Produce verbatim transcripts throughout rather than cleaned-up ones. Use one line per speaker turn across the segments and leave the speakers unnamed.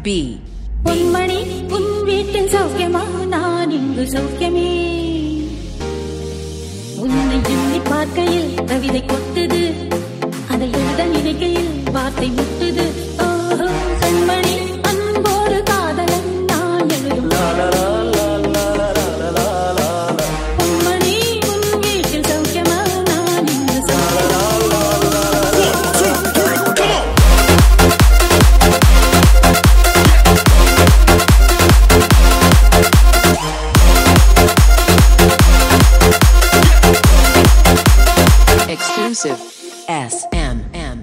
B. பொன்மணி உன் வீட்டில் சௌக்கியமா? நான் இங்கு சௌக்கியமே. உன்னை எண்ணி பார்க்கையில் கவிதை கொட்டுது, அதை எழுத நினைக்கையில் வார்த்தை முட்டுது. ஓஹோ கண்மணி அன்போடு காதலன் நான் எழுதும் பொன்மணி உன் வீட்டில் சௌக்கியமா? நான் இங்கு சௌக்கியமா. Exclusive S M M.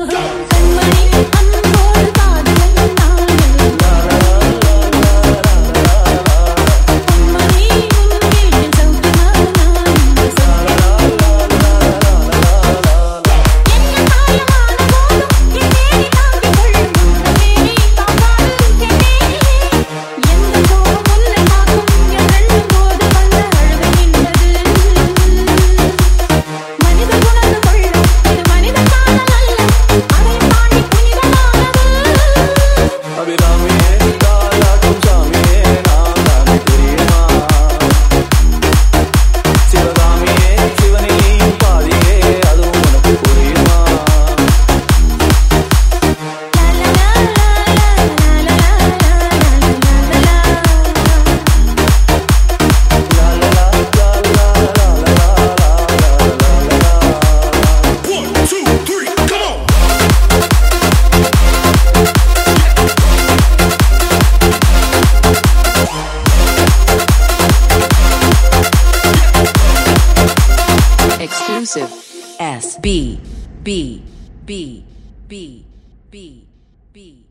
Exclusive S B B B B B B.